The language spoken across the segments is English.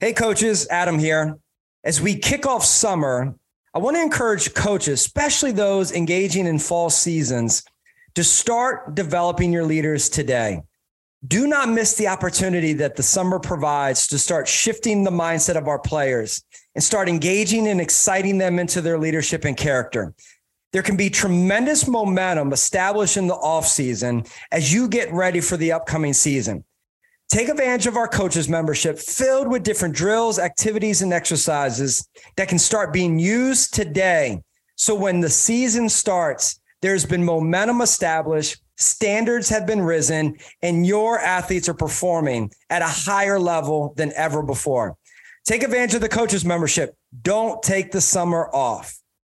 Hey coaches, Adam here. As we kick off summer, I want to encourage coaches, especially those engaging in fall seasons, to start developing your leaders today. Do not miss the opportunity that the summer provides to start shifting the mindset of our players and start engaging and exciting them into their leadership and character. There can be tremendous momentum established in the offseason as you get ready for the upcoming season. Take advantage of our coaches membership filled with different drills, activities, and exercises that can start being used today. So when the season starts, there's been momentum established, standards have been risen, and your athletes are performing at a higher level than ever before. Take advantage of the coaches membership. Don't take the summer off.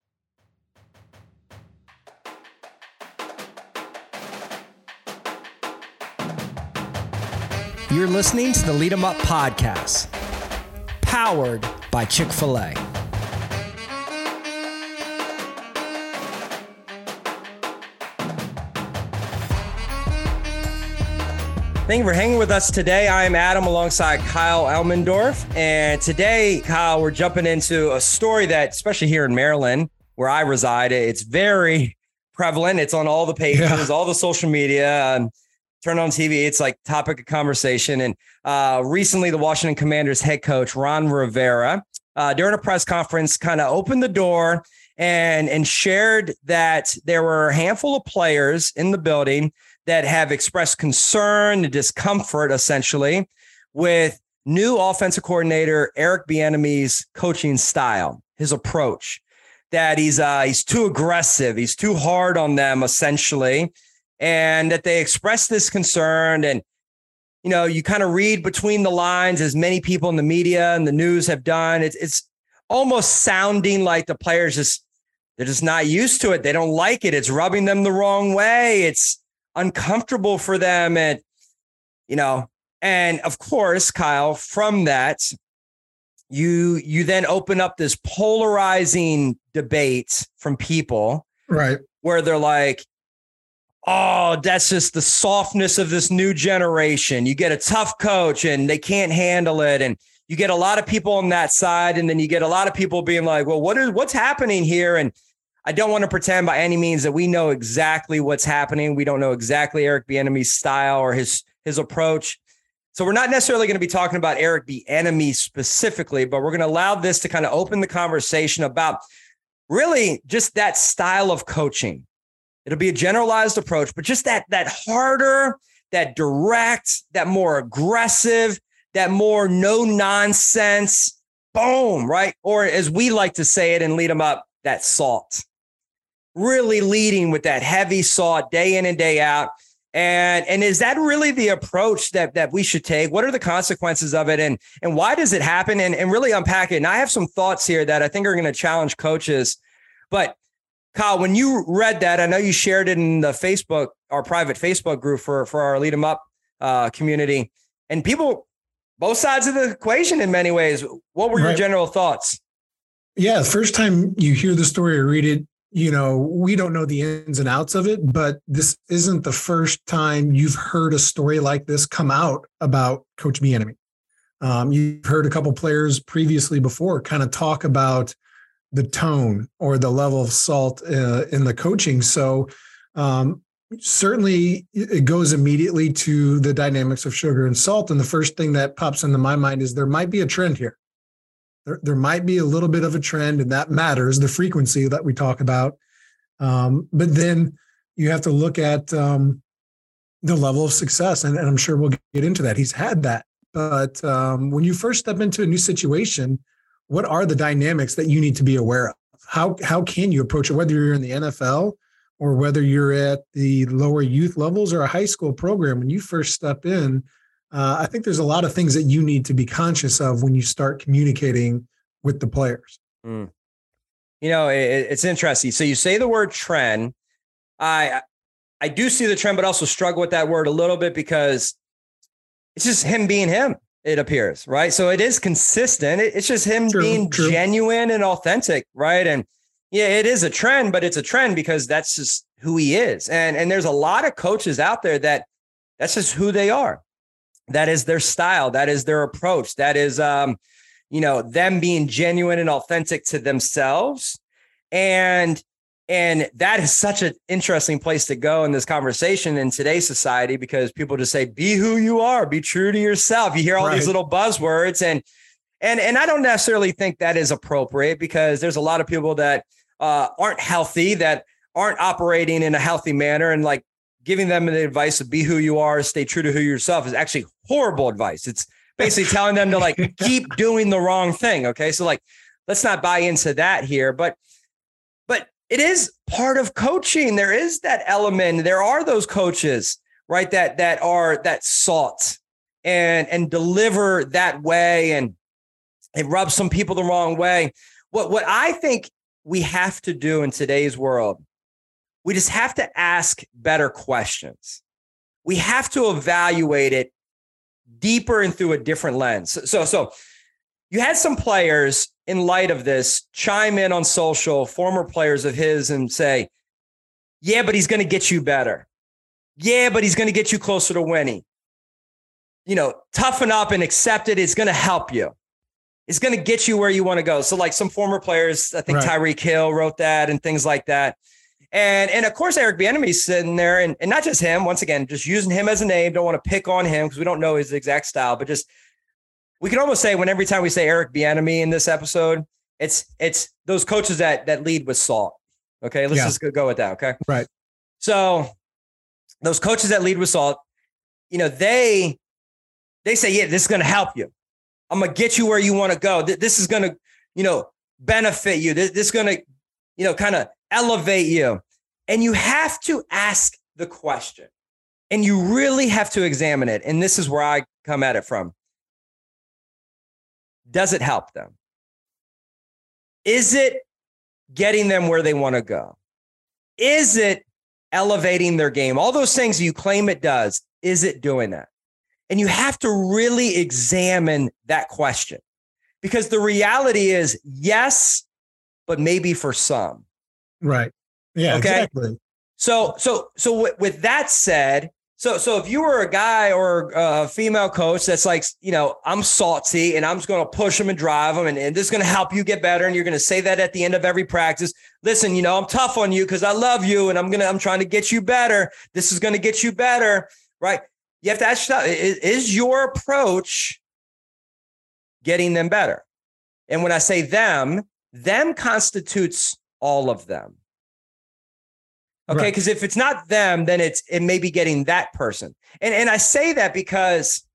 You're listening to the Lead 'em Up podcast, powered by Chick-fil-A. Thank you for hanging with us today. I'm Adam alongside Kyle Elmendorf. And today, Kyle, we're jumping into a story that, especially here in Maryland, where I reside, it's very prevalent. It's on all the pages, all the social media. Turn on TV, it's like topic of conversation. And recently, the Washington Commanders head coach, Ron Rivera, during a press conference, kind of opened the door and shared that there were a handful of players in the building that have expressed concern and discomfort, essentially, with new offensive coordinator Eric Bieniemy's coaching style, his approach, that he's too aggressive, he's too hard on them, essentially. And that they expressed this concern. And, you know, you kind of read between the lines, as many people in the media and the news have done. It's almost sounding like the players they're just not used to it. They don't like it. It's rubbing them the wrong way. It's uncomfortable for them. And, you know, and of course, Kyle, from that, you then open up this polarizing debate from people, right? Where they're like, oh, that's just the softness of this new generation. You get a tough coach and they can't handle it. And you get a lot of people on that side. And then you get a lot of people being like, well, what's happening here? And I don't want to pretend by any means that we know exactly what's happening. We don't know exactly Eric Bieniemy's style or his approach. So we're not necessarily going to be talking about Eric Bieniemy specifically, but we're going to allow this to kind of open the conversation about really just that style of coaching. It'll be a generalized approach, but just that harder, that direct, that more aggressive, that more no nonsense, boom, right? Or as we like to say it and lead them up, that salt. Really leading with that heavy salt day in and day out. And is that really the approach that we should take? What are the consequences of it? And why does it happen? And really unpack it. And I have some thoughts here that I think are going to challenge coaches. But Kyle, when you read that, I know you shared it in the Facebook, our private Facebook group for our Lead 'em Up community, and people, both sides of the equation in many ways. What were your general thoughts? Yeah, the first time you hear the story or read it, you know, we don't know the ins and outs of it, but this isn't the first time you've heard a story like this come out about Coach Bieniemy. You've heard a couple players previously before kind of talk about the tone or the level of salt in the coaching. So certainly it goes immediately to the dynamics of sugar and salt. And the first thing that pops into my mind is there might be a trend here. There might be a little bit of a trend, and that matters, the frequency that we talk about. But then you have to look at the level of success, and I'm sure we'll get into that. He's had that. But when you first step into a new situation, what are the dynamics that you need to be aware of? How can you approach it, whether you're in the NFL or whether you're at the lower youth levels or a high school program? When you first step in, I think there's a lot of things that you need to be conscious of when you start communicating with the players. You know, it's interesting. So you say the word trend. I do see the trend, but also struggle with that word a little bit because it's just him being him. It appears, right? So it is consistent. It's just him being genuine and authentic, right? And yeah, it is a trend, but it's a trend because that's just who he is. And there's a lot of coaches out there that's just who they are. That is their style. That is their approach. That is, them being genuine and authentic to themselves. And that is such an interesting place to go in this conversation in today's society, because people just say, be who you are, be true to yourself. You hear all these little buzzwords, and I don't necessarily think that is appropriate, because there's a lot of people that aren't healthy, that aren't operating in a healthy manner, and like giving them the advice of be who you are, stay true to who yourself is actually horrible advice. It's basically telling them to like keep doing the wrong thing. Okay. So like, let's not buy into that here, but it is part of coaching. There is that element. There are those coaches, right, that are that salt and deliver that way, and it rubs some people the wrong way. What I think we have to do in today's world, we just have to ask better questions. We have to evaluate it deeper and through a different lens. So you had some players in light of this chime in on social, former players of his, and say, yeah, but he's going to get you better. Yeah, but he's going to get you closer to winning. Toughen up and accept it. It's going to help you. It's going to get you where you want to go. So like some former players, I think Tyreek Hill wrote that and things like that. And of course, Eric Bieniemy's sitting there, and not just him, once again, just using him as a name. Don't want to pick on him because we don't know his exact style, but just, we can almost say every time we say Eric Bieniemy in this episode, it's those coaches that lead with salt. Okay. Let's just go with that. Okay. Right. So those coaches that lead with salt, they say, yeah, this is going to help you. I'm going to get you where you want to go. This is going to, benefit you. This is going to, kind of elevate you. And you have to ask the question, and you really have to examine it. And this is where I come at it from. Does it help them? Is it getting them where they want to go? Is it elevating their game? All those things you claim it does, is it doing that? And you have to really examine that question, because the reality is yes, but maybe for some. Right. Yeah, okay? Exactly. So with that said, so if you were a guy or a female coach that's like, I'm salty and I'm just going to push them and drive them, and this is going to help you get better, and you're going to say that at the end of every practice, listen, I'm tough on you because I love you and I'm trying to get you better. This is going to get you better, right? You have to ask yourself, is your approach getting them better? And when I say them constitutes all of them. Okay, because if it's not them, then it may be getting that person. And I say that because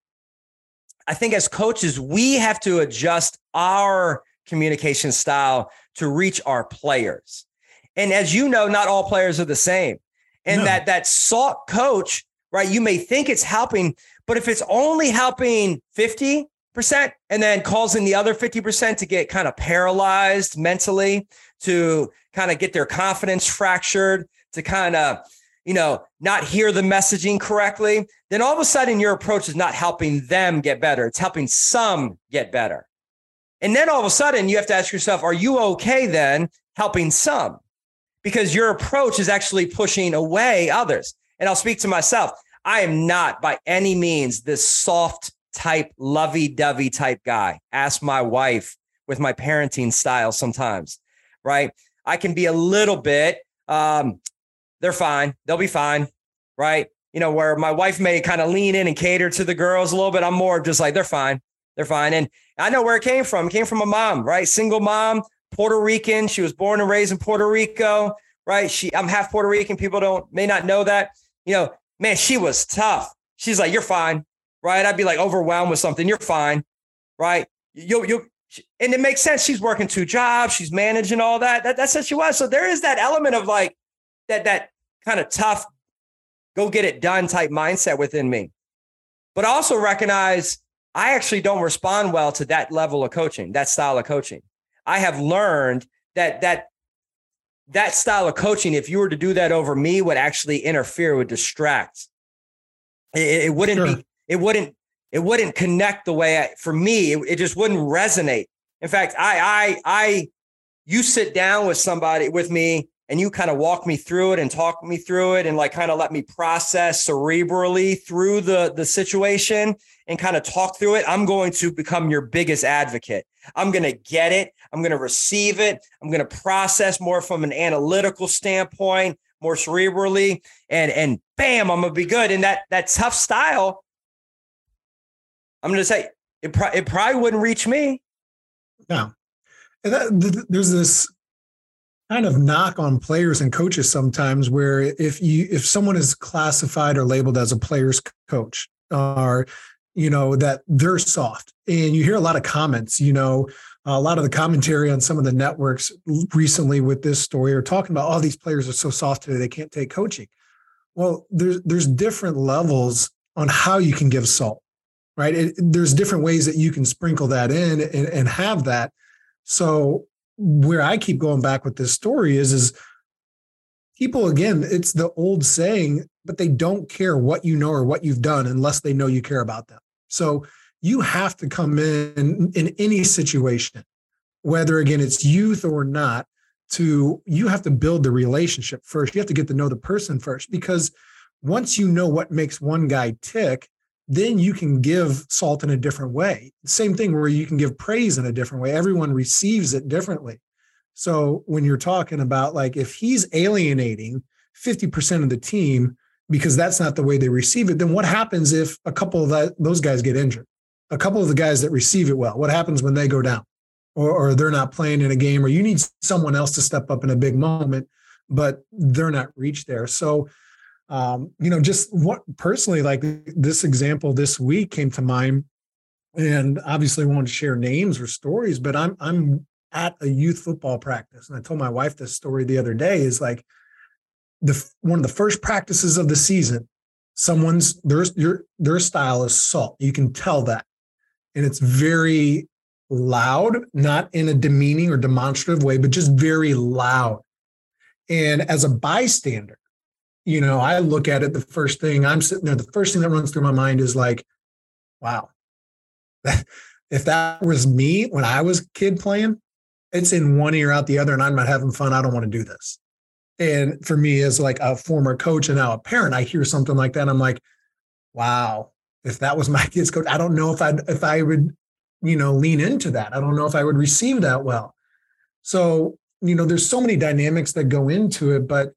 I think as coaches, we have to adjust our communication style to reach our players. And as you know, not all players are the same. And that salt coach, right, you may think it's helping, but if it's only helping 50% and then causing the other 50% to get kind of paralyzed mentally, to kind of get their confidence fractured, to kind of, not hear the messaging correctly, then all of a sudden your approach is not helping them get better. It's helping some get better. And then all of a sudden you have to ask yourself, are you okay then helping some? Because your approach is actually pushing away others. And I'll speak to myself. I am not by any means this soft type, lovey-dovey type guy. Ask my wife with my parenting style sometimes, right? I can be a little bit, they're fine. They'll be fine, right? Where my wife may kind of lean in and cater to the girls a little bit. I'm more just like, they're fine. They're fine. And I know where it came from. It came from a mom, right? Single mom, Puerto Rican. She was born and raised in Puerto Rico, right? I'm half Puerto Rican. People may not know that. Man, she was tough. She's like, you're fine, right? I'd be like overwhelmed with something. You're fine, right? And it makes sense. She's working 2 jobs. She's managing all that. That's what she was. So there is that element of like that kind of tough, go get it done type mindset within me. But I also recognize I actually don't respond well to that level of coaching, that style of coaching. I have learned that style of coaching, if you were to do that over me, would actually interfere, would distract. It wouldn't it wouldn't connect the way for me. It just wouldn't resonate. In fact, you sit down with somebody with me and you kind of walk me through it and talk me through it and like kind of let me process cerebrally through the situation and kind of talk through it, I'm going to become your biggest advocate. I'm going to get it. I'm going to receive it. I'm going to process more from an analytical standpoint, more cerebrally, and bam, I'm going to be good. And that tough style, I'm going to say it probably wouldn't reach me. No. And there's this kind of knock on players and coaches sometimes where if someone is classified or labeled as a player's coach, or that they're soft, and you hear a lot of comments, a lot of the commentary on some of the networks recently with this story are talking about, oh, these players are so soft today, they can't take coaching. Well, there's different levels on how you can give salt, right? There's different ways that you can sprinkle that in and have that. So where I keep going back with this story is people, again, it's the old saying, but they don't care what you know or what you've done unless they know you care about them. So you have to come in any situation, whether, again, it's youth or not, you have to build the relationship first. You have to get to know the person first, because once you know what makes one guy tick, then you can give salt in a different way. Same thing where you can give praise in a different way. Everyone receives it differently. So when you're talking about, like, if he's alienating 50% of the team because that's not the way they receive it, then what happens if a couple of those guys get injured? A couple of the guys that receive it well, what happens when they go down or they're not playing in a game, or you need someone else to step up in a big moment, but they're not reached there. So, just what personally, like this example this week came to mind, and obviously I won't share names or stories, but I'm at a youth football practice. And I told my wife this story the other day, is like one of the first practices of the season, their style is salt. You can tell that. And it's very loud, not in a demeaning or demonstrative way, but just very loud. And as a bystander, I look at it, the first thing I'm sitting there, the first thing that runs through my mind is like, wow, if that was me when I was a kid playing, it's in one ear out the other and I'm not having fun. I don't want to do this. And for me, as like a former coach and now a parent, I hear something like that. And I'm like, wow, if that was my kid's coach, I don't know if I would, lean into that. I don't know if I would receive that well. So, there's so many dynamics that go into it, but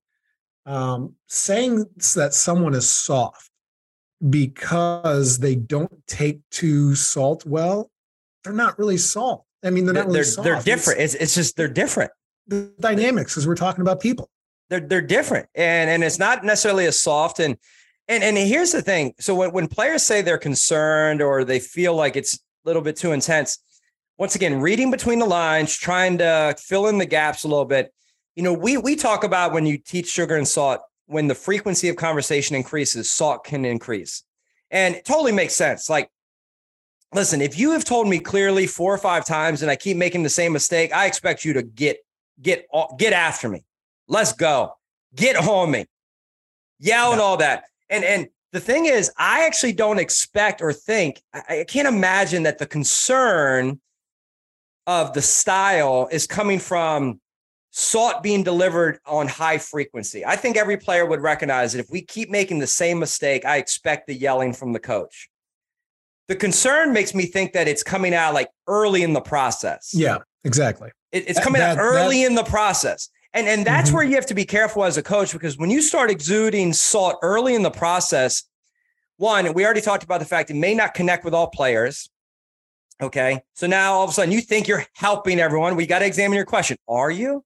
saying that someone is soft because they don't take to salt well, they're not really salt. I mean, they're not really soft. They're different. It's just they're different. The dynamics, because we're talking about people. They're different, and it's not necessarily as soft. And here's the thing. So when players say they're concerned or they feel like it's a little bit too intense, once again, reading between the lines, trying to fill in the gaps a little bit. We talk about, when you teach sugar and salt, when the frequency of conversation increases, salt can increase. And it totally makes sense. Like, listen, if you have told me clearly 4 or 5 times and I keep making the same mistake, I expect you to get after me. Let's go. Get on me. Yell and all that. And the thing is, I actually don't expect or think, I can't imagine that the concern of the style is coming from salt being delivered on high frequency. I think every player would recognize that if we keep making the same mistake, I expect the yelling from the coach. The concern makes me think that it's coming out like early in the process. Yeah, exactly. It's coming out early in the process. And that's where you have to be careful as a coach, because when you start exuding salt early in the process, one, we already talked about the fact it may not connect with all players. Okay. So now all of a sudden you think you're helping everyone. We got to examine your question. Are you?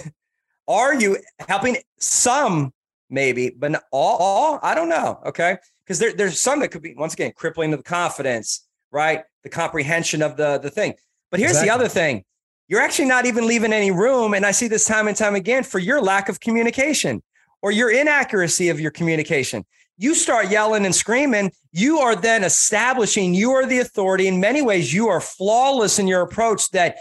Are you helping some? Maybe, but not all? I don't know. Okay. Because there's some that could be, once again, crippling to the confidence, right? The comprehension of the thing. But here's the other thing. You're actually not even leaving any room. And I see this time and time again, for your lack of communication or your inaccuracy of your communication. You start yelling and screaming, you are then establishing you are the authority. In many ways, you are flawless in your approach, that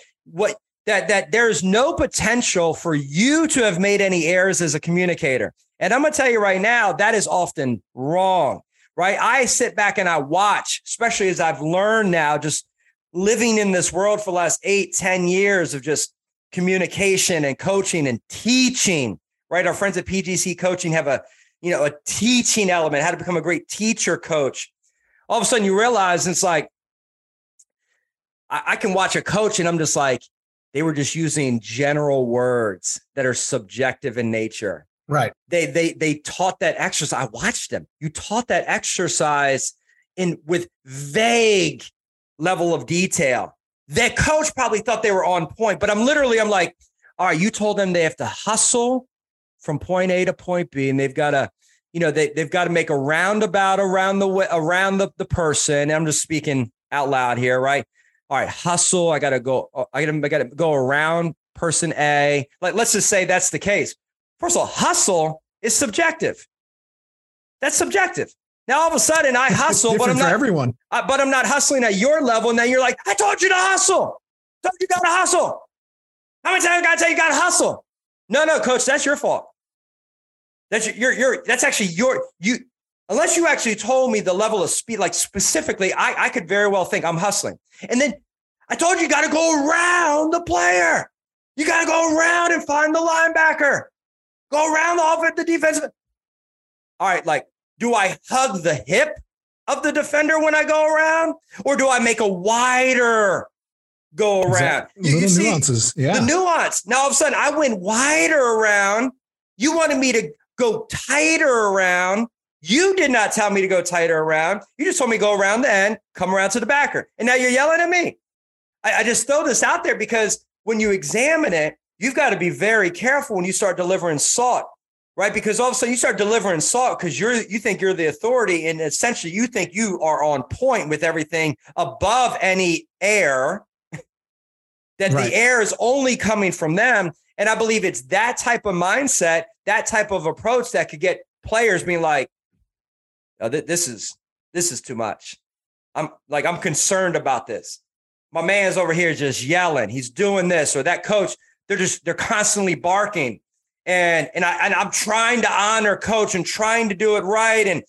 there's no potential for you to have made any errors as a communicator. And I'm going to tell you right now, that is often wrong, right? I sit back and I watch, especially as I've learned now, just living in this world for the last 8-10 years of just communication and coaching and teaching right? Our friends at PGC Coaching have a teaching element, how to become a great teacher coach. All of a sudden you realize it's like, I can watch a coach and I'm just like, they were just using general words that are subjective in nature. Right. They taught that exercise. I watched them. You taught that exercise with vague level of detail. That coach probably thought they were on point, but I'm like, all right, you told them they have to hustle from point A to point B, and they've got to, they've got to make a roundabout around the person. And I'm just speaking out loud here, right? All right, hustle. I got to go around person A. Like, let's just say that's the case. First of all, hustle is subjective. That's subjective. Now, all of a sudden I hustle, but I'm not everyone. But I'm not hustling at your level. And then you're like, I told you to hustle. Told you got to hustle. How many times I got to tell you got to hustle? No, coach, that's your fault. That's actually unless you actually told me the level of speed, like specifically, I could very well think I'm hustling. And then I told you got to go around the player. You got to go around and find the linebacker. Go around the defensive. All right, like, do I hug the hip of the defender when I go around? Or do I make a wider go around? You see nuances. Yeah. The nuance. Now, all of a sudden, I went wider around. You wanted me to go tighter around. You did not tell me to go tighter around. You just told me to go around the end, come around to the backer. And now you're yelling at me. I just throw this out there because when you examine it, you've got to be very careful when you start delivering salt, right? Because all of a sudden you start delivering salt because you think you're the authority, and essentially you think you are on point with everything above any air, that right. The air is only coming from them. And I believe it's that type of mindset, that type of approach that could get players being like, oh, this is too much. I'm concerned about this. My man's over here just yelling. He's doing this, or that coach. They're constantly barking, and I'm trying to honor coach and trying to do it right. And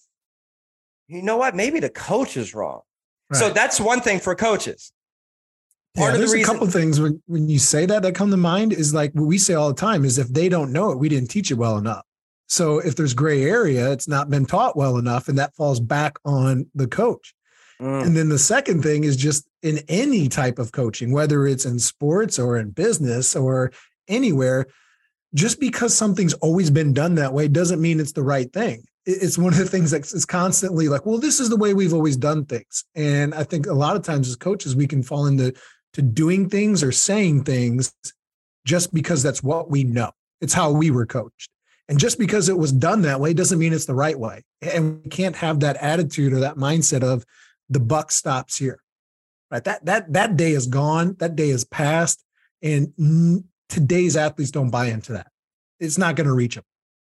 you know what? Maybe the coach is wrong. Right. So that's one thing for coaches. There's a couple of things when you say that come to mind is like what we say all the time is if they don't know it, we didn't teach it well enough. So if there's gray area, it's not been taught well enough, and that falls back on the coach. And then the second thing is just in any type of coaching, whether it's in sports or in business or anywhere, just because something's always been done that way doesn't mean it's the right thing. It's one of the things that is constantly like, well, this is the way we've always done things. And I think a lot of times as coaches, we can fall into doing things or saying things just because that's what we know. It's how we were coached. And just because it was done that way doesn't mean it's the right way. And we can't have that attitude or that mindset of the buck stops here, right? That day is gone. That day is past. And today's athletes don't buy into that. It's not going to reach them.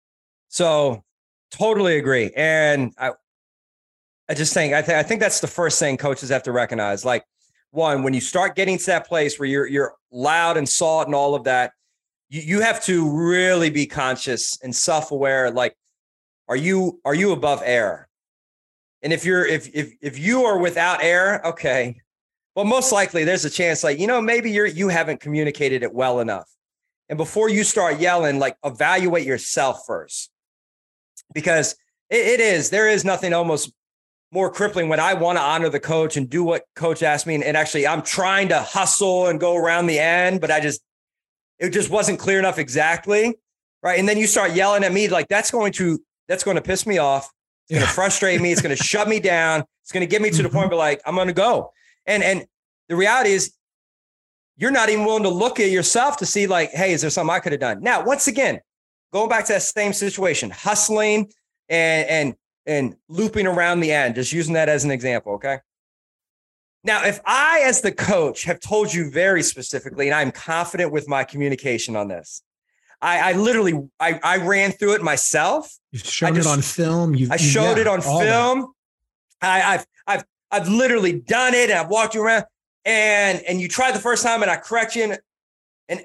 So totally agree. And I just think, I think that's the first thing coaches have to recognize. Like, one, when you start getting to that place where you're loud and salt and all of that, you have to really be conscious and self-aware. Like, are you above air? And if you are without air, okay, well, most likely there's a chance like, maybe you haven't communicated it well enough. And before you start yelling, like evaluate yourself first, because there is nothing almost more crippling when I want to honor the coach and do what coach asked me. And actually I'm trying to hustle and go around the end, but it just wasn't clear enough exactly. Right. And then you start yelling at me, like that's going to piss me off. It's going to frustrate me. It's going to shut me down. It's going to get me to the point where like, I'm going to go. And the reality is you're not even willing to look at yourself to see like, hey, is there something I could have done? Now, once again, going back to that same situation, hustling and looping around the end, just using that as an example. Okay. Now, if I, as the coach, have told you very specifically, and I'm confident with my communication on this, I literally ran through it myself. You showed it on film. I showed it on film. I've literally done it, and I've walked you around. And you tried the first time, and I correct you, and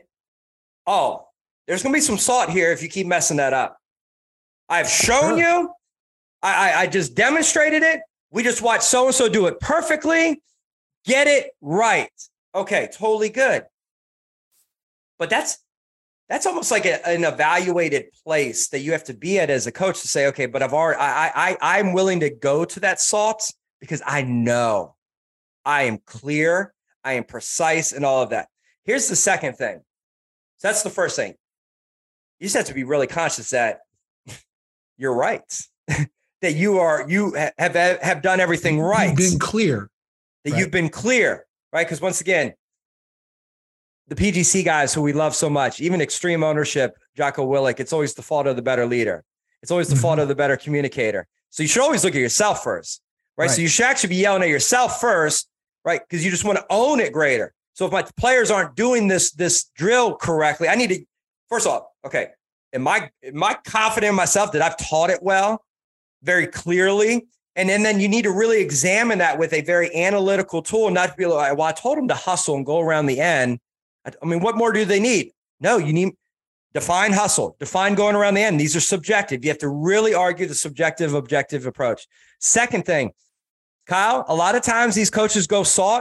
there's gonna be some salt here if you keep messing that up. I've shown you. I just demonstrated it. We just watched so and so do it perfectly. Get it right. Okay, totally good. But that's that's almost like an evaluated place that you have to be at as a coach to say, okay, but I'm willing to go to that salt because I know I am clear, I am precise, and all of that. Here's the second thing. So that's the first thing. You just have to be really conscious that you're right, that you have done everything right. You've been clear. That right. You've been clear, right? Because once again, the PGC guys who we love so much, even extreme ownership, Jocko Willink, it's always the fault of the better leader. It's always the fault of the better communicator. So you should always look at yourself first, right? So you should actually be yelling at yourself first, right? Because you just want to own it greater. So if my players aren't doing this drill correctly, I need to, first off, okay, am I confident in myself that I've taught it well, very clearly? And then you need to really examine that with a very analytical tool, not to be like, well, I told them to hustle and go around the end. I mean, what more do they need? No, you need define hustle, define going around the end. These are subjective. You have to really argue the subjective, objective approach. Second thing, Kyle, a lot of times these coaches go SALT.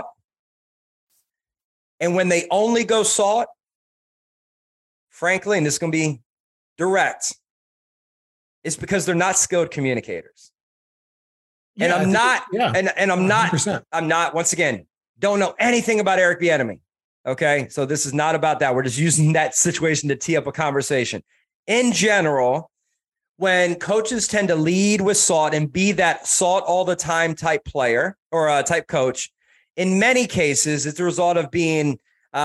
And when they only go SALT, frankly, and this is going to be direct, it's because they're not skilled communicators. And I'm not, and I'm not, 100%. I'm not, once again, don't know anything about Eric Bieniemy. Okay. So this is not about that. We're just using that situation to tee up a conversation. In general, when coaches tend to lead with SALT and be that SALT all the time type player or type coach, in many cases, it's the result of being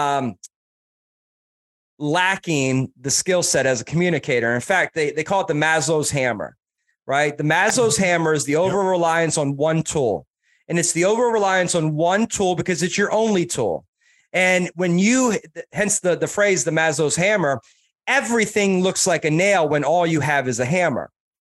lacking the skill set as a communicator. In fact, they call it the Maslow's hammer, right? The Maslow's hammer is the over-reliance on one tool. And it's the over-reliance on one tool because it's your only tool. And when you, hence the phrase, the Maslow's hammer, everything looks like a nail when all you have is a hammer.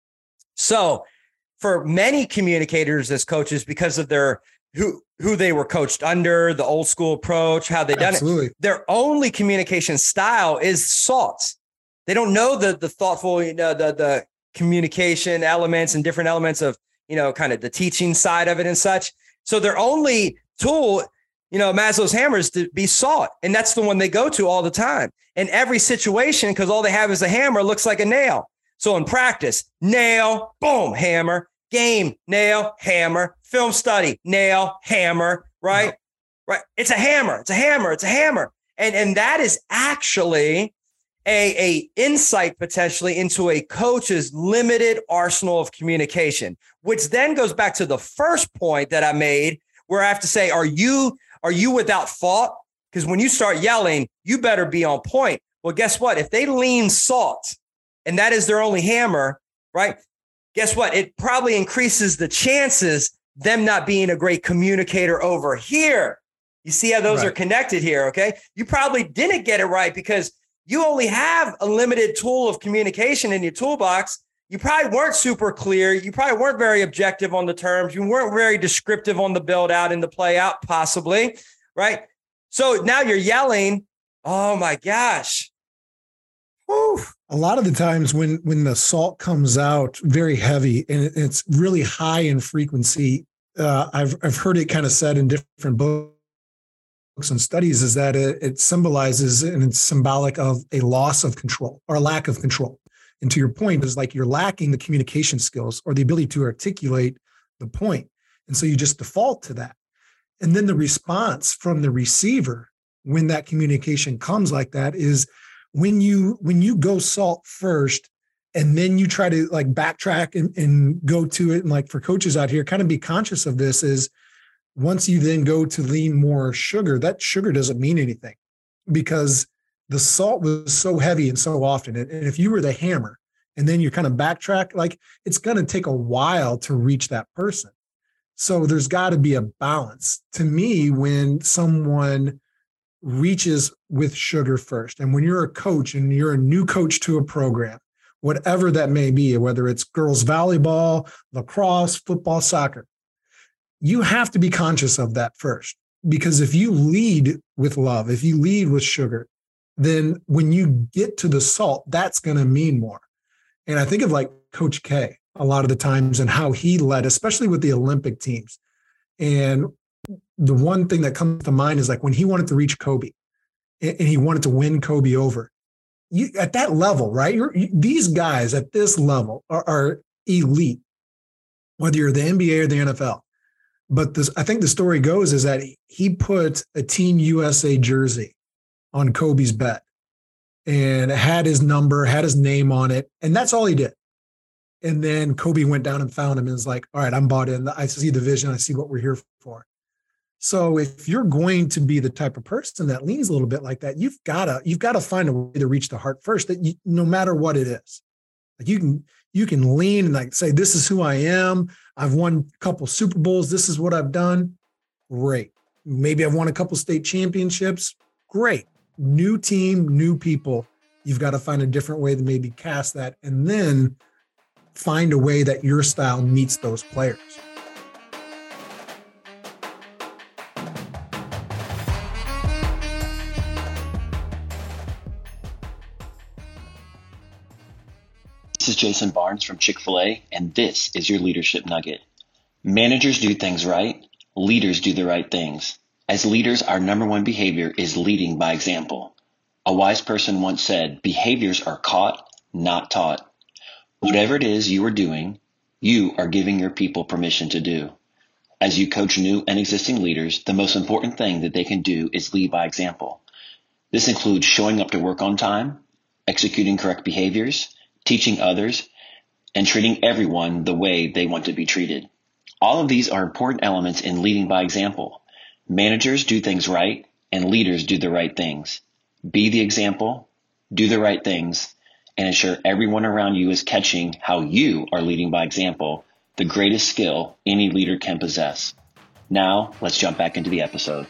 So for many communicators as coaches, because of their who they were coached under, the old school approach, how they done it, their only communication style is SALT. They don't know the thoughtful, the communication elements and different elements of, kind of the teaching side of it and such. So their only tool, Maslow's hammer is to be SALT. And that's the one they go to all the time. In every situation, because all they have is a hammer, looks like a nail. So in practice, nail, boom, hammer, game, nail, hammer, film study, nail, hammer, right? Right. It's a hammer. It's a hammer. It's a hammer. And that is actually a insight potentially into a coach's limited arsenal of communication, which then goes back to the first point that I made, where I have to say, are you without fault? Because when you start yelling, you better be on point. Well, guess what? If they lean SALT and that is their only hammer, right? Guess what? It probably increases the chances them not being a great communicator over here. You see how those are connected here, okay? You probably didn't get it right because you only have a limited tool of communication in your toolbox. You probably weren't super clear. You probably weren't very objective on the terms. You weren't very descriptive on the build out and the play out, possibly, right? So now you're yelling, oh my gosh. Whew. A lot of the times when the SALT comes out very heavy and it's really high in frequency, I've heard it kind of said in different books and studies is that it symbolizes and it's symbolic of a loss of control or a lack of control. And to your point is like you're lacking the communication skills or the ability to articulate the point. And so you just default to that. And then the response from the receiver when that communication comes like that is when you go SALT first and then you try to like backtrack and go to it. And like for coaches out here, kind of be conscious of this is once you then go to lean more sugar, that sugar doesn't mean anything because the SALT was so heavy and so often. And if you were the hammer and then you kind of backtrack, like it's going to take a while to reach that person. So there's got to be a balance. To me, when someone reaches with sugar first, and when you're a coach and you're a new coach to a program, whatever that may be, whether it's girls volleyball, lacrosse, football, soccer, you have to be conscious of that first. Because if you lead with love, if you lead with sugar, then when you get to the SALT, that's going to mean more. And I think of like Coach K a lot of the times and how he led, especially with the Olympic teams. And the one thing that comes to mind is like when he wanted to reach Kobe and he wanted to win Kobe over, you at that level, right? These guys at this level are elite, whether you're the NBA or the NFL. But I think the story goes is that he put a Team USA jersey on Kobe's bed and had his number, had his name on it. And that's all he did. And then Kobe went down and found him and was like, all right, I'm bought in. I see the vision. I see what we're here for. So if you're going to be the type of person that leans a little bit like that, you've got to find a way to reach the heart first, that no matter what it is, like you can lean and like say, this is who I am. I've won a couple Super Bowls. This is what I've done. Great. Maybe I've won a couple state championships. Great. New team, new people. You've got to find a different way to maybe cast that, and then find a way that your style meets those players. This is Jason Barnes from Chick-fil-A, and this is your Leadership Nugget. Managers do things right. Leaders do the right things. As leaders, our number one behavior is leading by example. A wise person once said, behaviors are caught, not taught. Whatever it is you are doing, you are giving your people permission to do. As you coach new and existing leaders, the most important thing that they can do is lead by example. This includes showing up to work on time, executing correct behaviors, teaching others, and treating everyone the way they want to be treated. All of these are important elements in leading by example. Managers do things right, and leaders do the right things. Be the example, do the right things, and ensure everyone around you is catching how you are leading by example, the greatest skill any leader can possess. Now, let's jump back into the episode.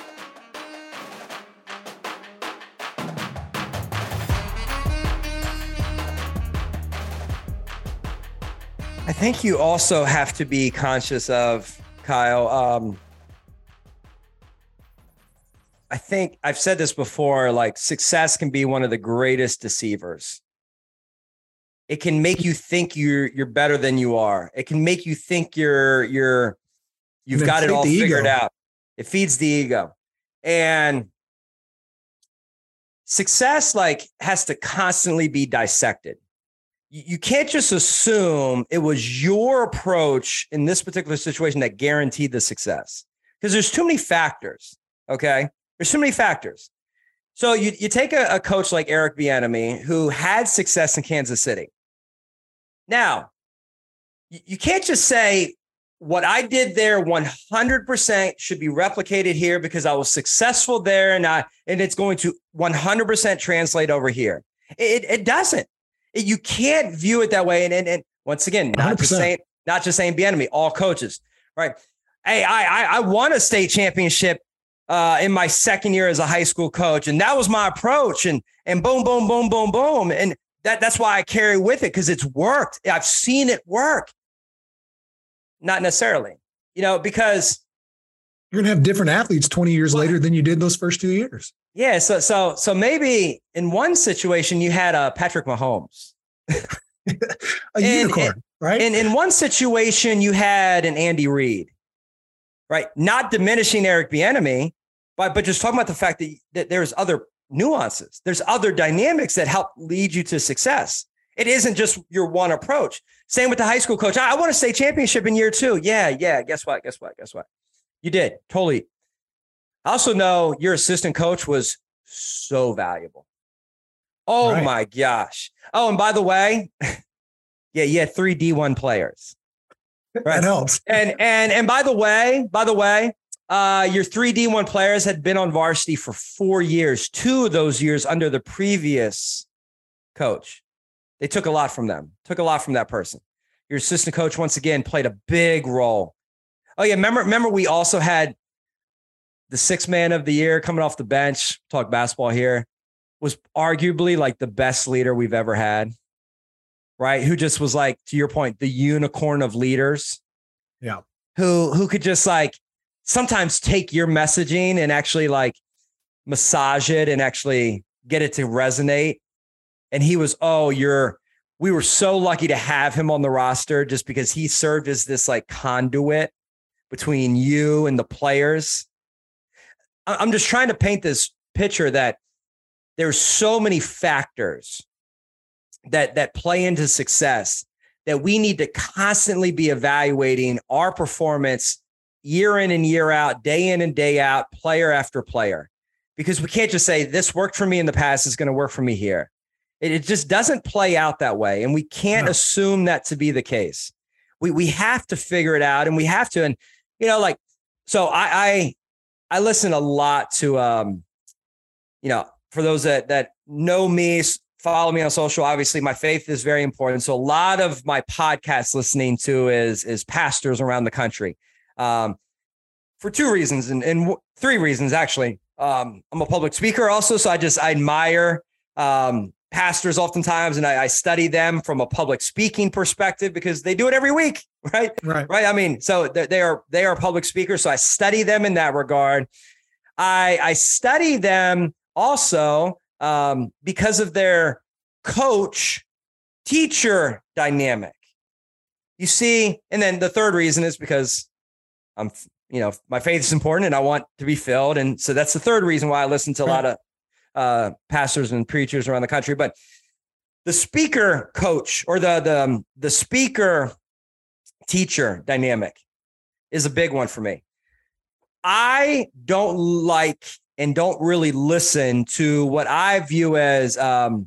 I think you also have to be conscious of, Kyle. I think I've said this before, like success can be one of the greatest deceivers. It can make you think you're better than you are. It can make you think you've got it all figured out. It feeds the ego. And success has to constantly be dissected. You can't just assume it was your approach in this particular situation that guaranteed the success, because there's too many factors. Okay. There's too many factors. So you take a coach like Eric Bieniemy, who had success in Kansas City. Now, you can't just say what I did there 100% should be replicated here because I was successful there and it's going to 100% translate over here. It doesn't. You can't view it that way. And once again, not just saying Bieniemy, all coaches, right? Hey, I won a state championship in my second year as a high school coach, and that was my approach. And boom, boom, boom, boom, boom, and that's why I carry with it, because it's worked. I've seen it work. Not necessarily, because you're gonna have different athletes 20 years later than you did those first 2 years. Yeah, so maybe in one situation you had Patrick Mahomes, a unicorn, right? And in one situation you had an Andy Reid, right? Not diminishing Eric Bieniemy, but just talking about the fact that there's other nuances, there's other dynamics that help lead you to success. It isn't just your one approach. Same with the high school coach. I want to state championship in year 2. Yeah. Guess what? You did. Totally. I also know your assistant coach was so valuable. Oh, right. My gosh. Oh, and by the way, yeah, you had 3 D1 players. Right? That helps. And by the way, your 3 D1 players had been on varsity for 4 years. 2 of those years under the previous coach. They took a lot from them. Took a lot from that person. Your assistant coach, once again, played a big role. Oh yeah, remember we also had the 6th man of the year coming off the bench, talk basketball here, was arguably like the best leader we've ever had, right? Who just was like, to your point, the unicorn of leaders. Yeah. Who could just sometimes take your messaging and actually massage it and actually get it to resonate. And he was, we were so lucky to have him on the roster just because he served as this conduit between you and the players. I'm just trying to paint this picture that there's so many factors that play into success that we need to constantly be evaluating our performance year in and year out, day in and day out, player after player, because we can't just say this worked for me in the past is going to work for me here. It just doesn't play out that way. And we can't assume that to be the case. We have to figure it out, and we have to. And, so I listen a lot to, for those that know me, follow me on social, obviously my faith is very important. So a lot of my podcast listening to is pastors around the country, for two reasons and three reasons, actually. I'm a public speaker also. So I admire, pastors oftentimes, and I study them from a public speaking perspective because they do it every week. Right. I mean, so they are public speakers. So I study them in that regard. I study them also because of their coach teacher dynamic. You see, and then the third reason is because my faith is important and I want to be filled. And so that's the third reason why I listen to a lot of pastors and preachers around the country. But the speaker coach or the speaker teacher dynamic is a big one for me. I don't like and don't really listen to what I view as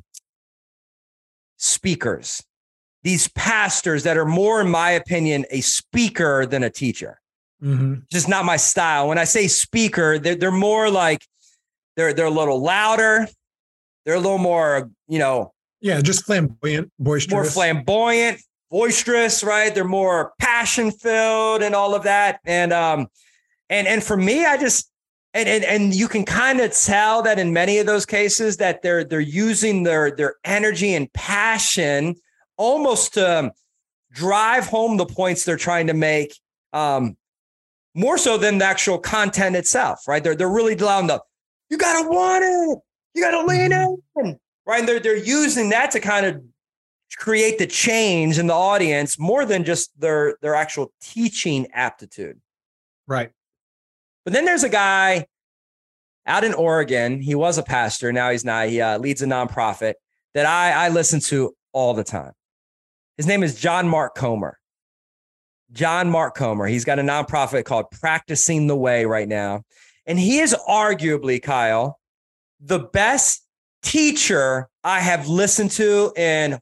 speakers, these pastors that are more, in my opinion, a speaker than a teacher. Mm-hmm. Just not my style. When I say speaker, they're more like they're a little louder. They're a little more, just flamboyant, boisterous, more flamboyant, boisterous, right? They're more passion filled and all of that. And for me, I just, and you can kind of tell that in many of those cases that they're using their energy and passion almost to drive home the points they're trying to make, more so than the actual content itself, right? They're really loud. You gotta want it. You gotta lean in, right? And they're using that to kind of create the change in the audience more than just their actual teaching aptitude, right? But then there's a guy out in Oregon. He was a pastor. Now he's not. He leads a nonprofit that I listen to all the time. His name is John Mark Comer. John Mark Comer. He's got a nonprofit called Practicing the Way right now. And he is arguably, Kyle, the best teacher I have listened to in,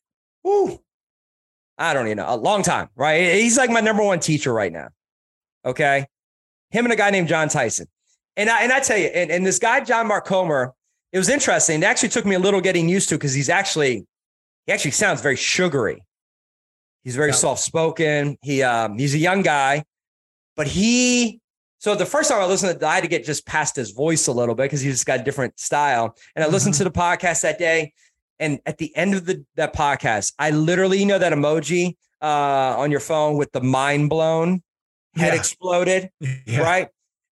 I don't even know, a long time, right? He's like my number one teacher right now. Okay. Him and a guy named John Tyson. And I tell you, and this guy, John Mark Comer, it was interesting. It actually took me a little getting used to because he actually sounds very sugary. He's very soft-spoken. He's a young guy, but so the first time I listened to it, I had to get just past his voice a little bit because he just got a different style. And I listened to the podcast that day. And at the end of that podcast, I literally, that emoji on your phone with the mind blown, head exploded, right?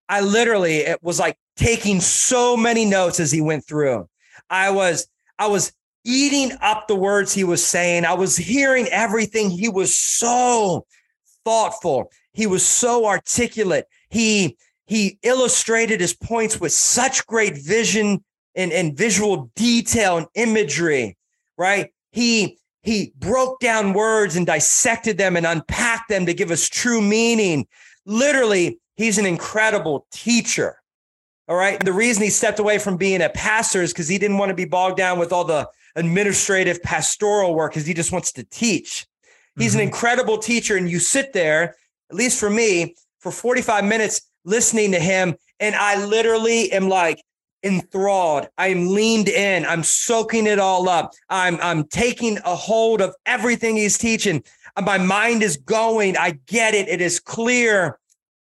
It was like taking so many notes as he went through. I was eating up the words he was saying. I was hearing everything. He was so thoughtful. He was so articulate. He illustrated his points with such great vision and visual detail and imagery, right? He broke down words and dissected them and unpacked them to give us true meaning. Literally, he's an incredible teacher. All right. The reason he stepped away from being a pastor is because he didn't want to be bogged down with all the administrative pastoral work because he just wants to teach. He's an incredible teacher. And you sit there, at least for me, for 45 minutes listening to him. And I literally am like enthralled. I'm leaned in. I'm soaking it all up. I'm taking a hold of everything he's teaching. My mind is going. I get it. It is clear.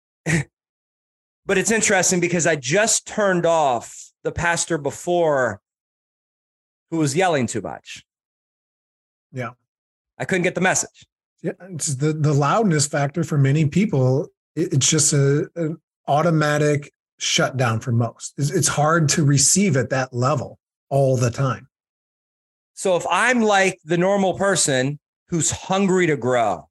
But it's interesting because I just turned off the pastor before who was yelling too much. Yeah. I couldn't get the message. Yeah. It's the loudness factor for many people. It's just an automatic shutdown for most. It's hard to receive at that level all the time. So if I'm like the normal person who's hungry to grow,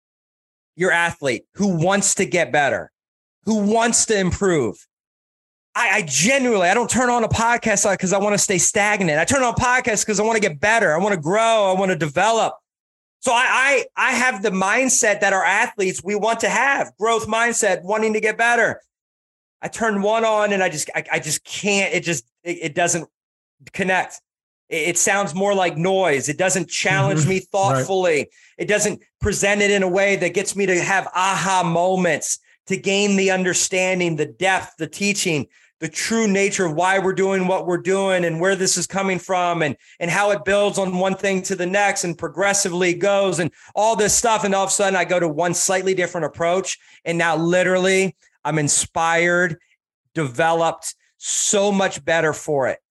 your athlete who wants to get better, who wants to improve, I genuinely, I don't turn on a podcast because I want to stay stagnant. I turn on podcasts because I want to get better. I want to grow. I want to develop. So I have the mindset that our athletes, we want to have growth mindset, wanting to get better. I turn one on and I just can't, it doesn't connect. It sounds more like noise. It doesn't challenge me thoughtfully. Right. It doesn't present it in a way that gets me to have aha moments, to gain the understanding, the depth, the teaching, the true nature of why we're doing what we're doing and where this is coming from and how it builds on one thing to the next and progressively goes and all this stuff. And all of a sudden I go to one slightly different approach. And now literally I'm inspired, developed, so much better for it.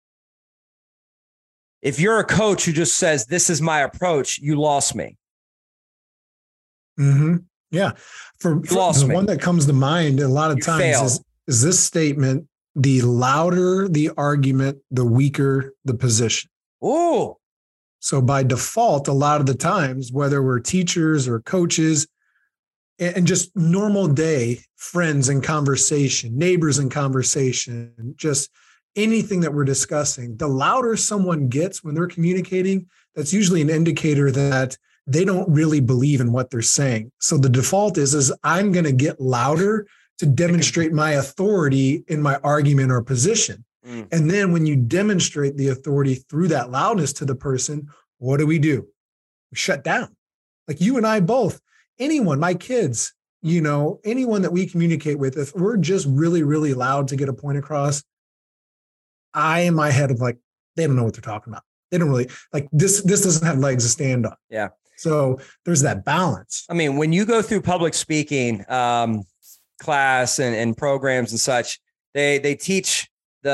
If you're a coach who just says, this is my approach, you lost me. Mm-hmm. Yeah. For the one that comes to mind a lot of times is this statement: the louder the argument, the weaker the position. Ooh. So by default, a lot of the times, whether we're teachers or coaches and just normal day friends in conversation, neighbors in conversation, just anything that we're discussing, the louder someone gets when they're communicating, that's usually an indicator that they don't really believe in what they're saying. So the default is I'm going to get louder to demonstrate my authority in my argument or position. And then when you demonstrate the authority through that loudness to the person, what do? We shut down. Like you and I both, anyone, my kids, anyone that we communicate with, if we're just really, really loud to get a point across, I in my head of like, they don't know what they're talking about. They don't really like this. This doesn't have legs to stand on. Yeah. So there's that balance. I mean, when you go through public speaking class and programs and such, they teach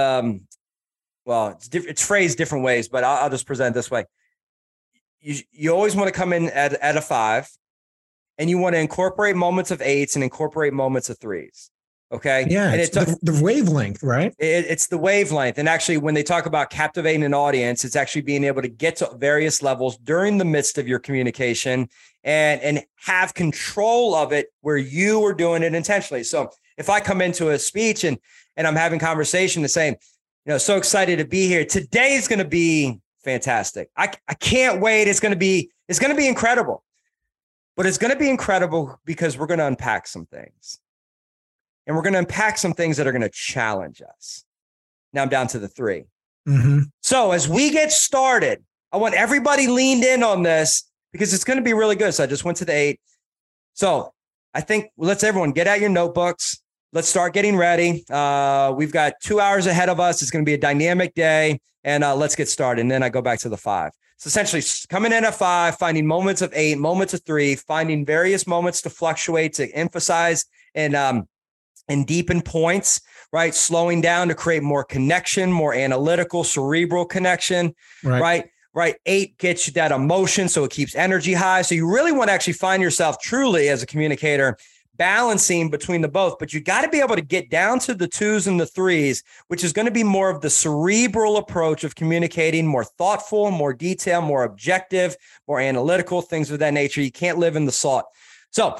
it's phrased different ways, but I'll just present it this way. You always want to come in at a 5, and you want to incorporate moments of 8s and incorporate moments of 3s. Okay. Yeah. And it's the wavelength, right? It's the wavelength. And actually, when they talk about captivating an audience, it's actually being able to get to various levels during the midst of your communication and have control of it where you are doing it intentionally. So if I come into a speech and I'm having conversation and saying, so excited to be here. Today is going to be fantastic. I can't wait. It's going to be incredible, but it's going to be incredible because we're going to unpack some things. And we're going to unpack some things that are going to challenge us. Now I'm down to the 3. Mm-hmm. So as we get started, I want everybody leaned in on this because it's going to be really good. So I just went to the 8. So I think let's everyone get out your notebooks. Let's start getting ready. We've got 2 hours ahead of us. It's going to be a dynamic day, and let's get started. And then I go back to the 5. So essentially coming in at 5, finding moments of 8, moments of 3, finding various moments to fluctuate, to emphasize and deepen points, right? Slowing down to create more connection, more analytical, cerebral connection, right? 8 gets you that emotion, so it keeps energy high. So you really want to actually find yourself truly as a communicator balancing between the both, but you got to be able to get down to the 2s and the 3s, which is going to be more of the cerebral approach of communicating, more thoughtful, more detailed, more objective, more analytical, things of that nature. You can't live in the salt. So,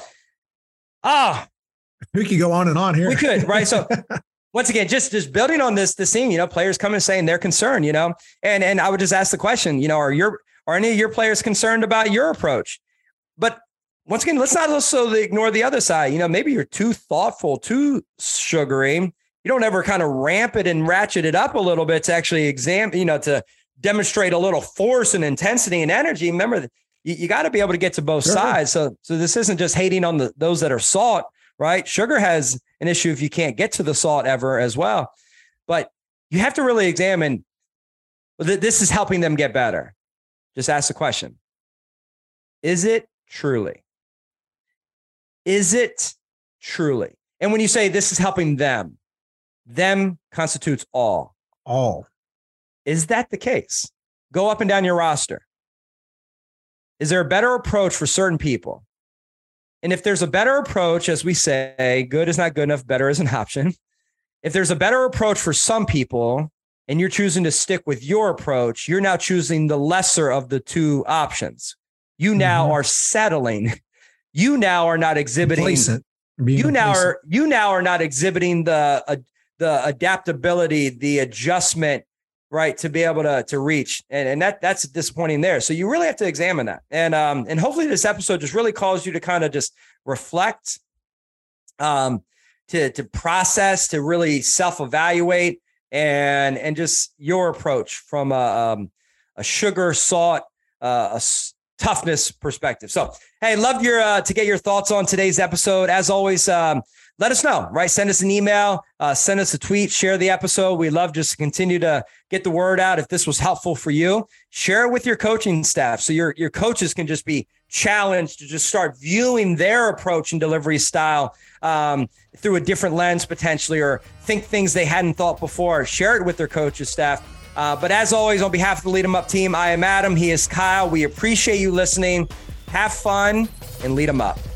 we could go on and on here. We could, right? So once again, just building on this theme, players come and saying they're concerned, and I would just ask the question, are any of your players concerned about your approach? But once again, let's not also ignore the other side. Maybe you're too thoughtful, too sugary. You don't ever kind of ramp it and ratchet it up a little bit to actually to demonstrate a little force and intensity and energy. Remember, you got to be able to get to both sides. So this isn't just hating on those that are salt. Right? Sugar has an issue if you can't get to the salt ever as well. But you have to really examine this is helping them get better. Just ask the question. Is it truly? Is it truly? And when you say this is helping them constitutes all. All. Is that the case? Go up and down your roster. Is there a better approach for certain people? And if there's a better approach, as we say, good is not good enough, better is an option. If there's a better approach for some people and you're choosing to stick with your approach, you're now choosing the lesser of the 2 options. You now are settling. You now are not exhibiting. You now are not exhibiting the the adaptability, the adjustment, right, to be able to reach. And that's disappointing there. So you really have to examine that. And hopefully this episode just really calls you to kind of just reflect, to process, to really self-evaluate, and just your approach from a sugar, salt, toughness perspective. So, hey, love to get your thoughts on today's episode. As always, let us know, right? Send us an email, send us a tweet, share the episode. We love just to continue to get the word out. If this was helpful for you, share it with your coaching staff. So your coaches can just be challenged to just start viewing their approach and delivery style through a different lens potentially, or think things they hadn't thought before. Share it with their coaches staff. But as always, on behalf of the Lead 'em Up team, I am Adam. He is Kyle. We appreciate you listening. Have fun and lead 'em up.